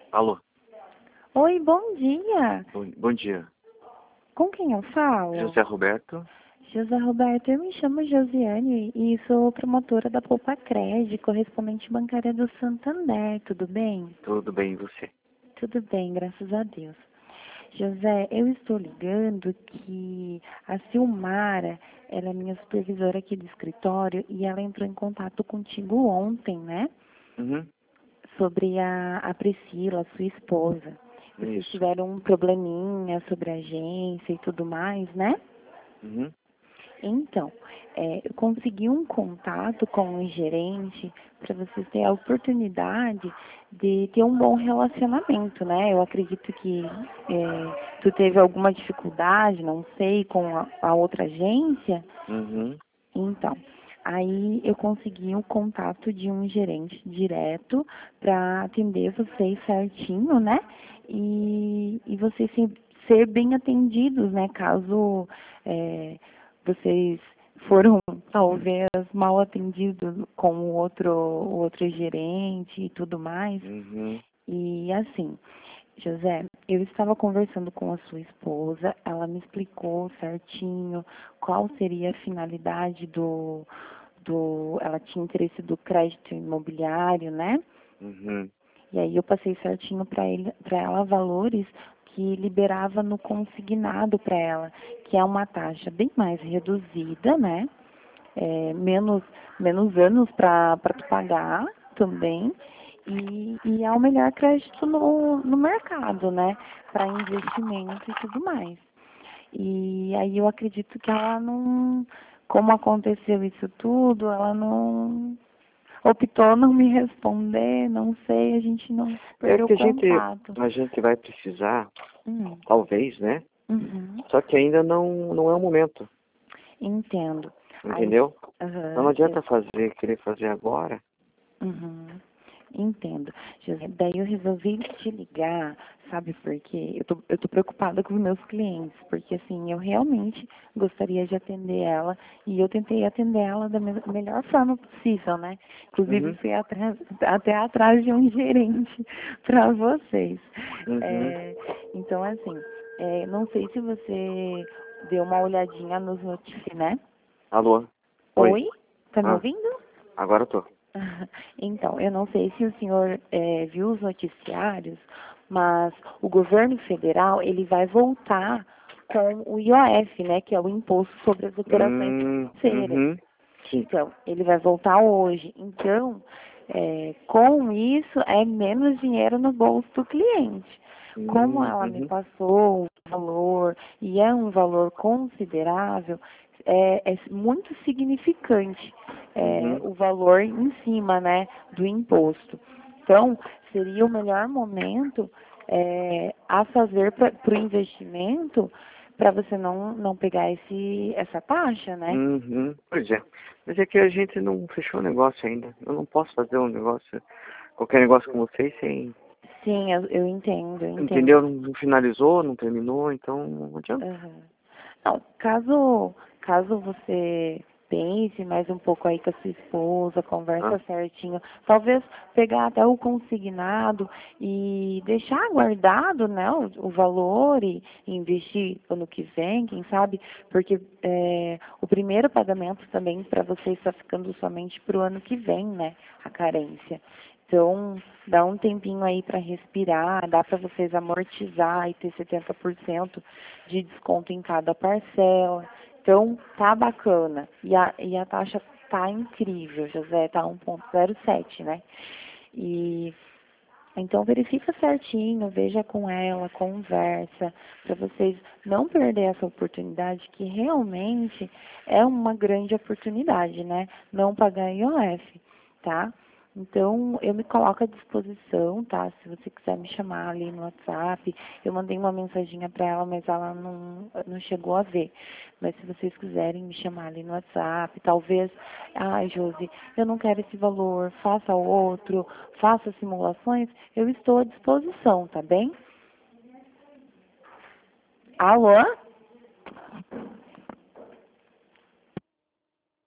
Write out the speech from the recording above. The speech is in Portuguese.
Alô, Oi, bom dia. bom dia. Com quem eu falo? José Roberto. José Roberto, eu me chamo Josiane e sou promotora da Poupa Cred, correspondente bancária do Santander, tudo bem? Tudo bem, e você? Tudo bem, graças a Deus. José, eu estou ligando que a Silmara, ela é minha supervisora aqui do escritório e ela entrou em contato contigo ontem, né? Uhum, Sobre a Priscila, sua esposa. Vocês isso. tiveram um probleminha sobre a agência e tudo mais, né? Uhum, Então, eu consegui um contato com o gerente para vocês terem a oportunidade de ter um bom relacionamento, né? Eu acredito que tu teve alguma dificuldade, não sei, com a outra agência. uhum, Então, aí eu consegui o contato de um gerente direto para atender vocês certinho, né? E vocês ser bem atendidos, né? Caso vocês foram talvez mal atendidos com o outro gerente e tudo mais. uhum, E assim, José, eu estava conversando com a sua esposa, ela me explicou certinho qual seria a finalidade ela tinha interesse do crédito imobiliário, né? uhum, E aí eu passei certinho para ela valores que liberava no consignado para ela, que é uma taxa bem mais reduzida, né? Menos anos para tu pagar também. E é o melhor crédito no mercado, né? Para investimento e tudo mais. E aí eu acredito que ela não, como aconteceu isso tudo, ela não optou não me responder, não sei, a gente não É perdeu que contato. a gente vai precisar, Hum, talvez, né? uhum, Só que ainda não é o momento, entendo. Aí, entendeu? Então não aham, adianta querer fazer agora. uhum. Entendo. José, daí eu resolvi te ligar, sabe por quê? Eu tô preocupada com os meus clientes, porque assim, eu realmente gostaria de atender ela e eu tentei atender ela da melhor forma possível, né? Inclusive Uhum, fui até atrás de um gerente para vocês. uhum. Então, assim, não sei se você deu uma olhadinha nos notificados, né? Alô, oi. Oi? Tá me Ah, ouvindo? agora eu tô. Então, eu não sei se o senhor viu os noticiários, mas o governo federal ele vai voltar com o IOF, né, que é o Imposto sobre as Operações Financeiras. Uhum, sim. Então, ele vai voltar hoje. Então, com isso, é menos dinheiro no bolso do cliente. Como ela me Uhum, passou o valor, e é um valor considerável, é muito significante uhum. o valor em cima, né, do imposto. Então, seria o melhor momento a fazer para o investimento para você não pegar essa taxa, né? Uhum, pois é. Mas é que a gente não fechou o negócio ainda. Eu não posso fazer um negócio, qualquer negócio com vocês sem. Sim, eu entendo, eu entendo. Entendeu? Não finalizou, não terminou, então não adianta. Aham. Não, caso você pense mais um pouco aí com a sua esposa, Ah, conversa certinho, talvez pegar até o consignado e deixar guardado, né, o valor e investir ano que vem, quem sabe, porque o primeiro pagamento também para você está ficando somente para o ano que vem, né, a carência. Então, dá um tempinho aí para respirar, dá para vocês amortizar e ter 70% de desconto em cada parcela. Então, tá bacana. E a taxa tá incrível, José, tá 1,07, né? E então verifica certinho, veja com ela, conversa, para vocês não perder essa oportunidade, que realmente é uma grande oportunidade, né? Não pagar IOF, tá? Então, eu me coloco à disposição, tá? Se você quiser me chamar ali no WhatsApp, eu mandei uma mensaginha para ela, mas ela não chegou a ver. Mas se vocês quiserem me chamar ali no WhatsApp, talvez, ai, Josi, eu não quero esse valor, faça outro, faça simulações, eu estou à disposição, tá bem? Alô?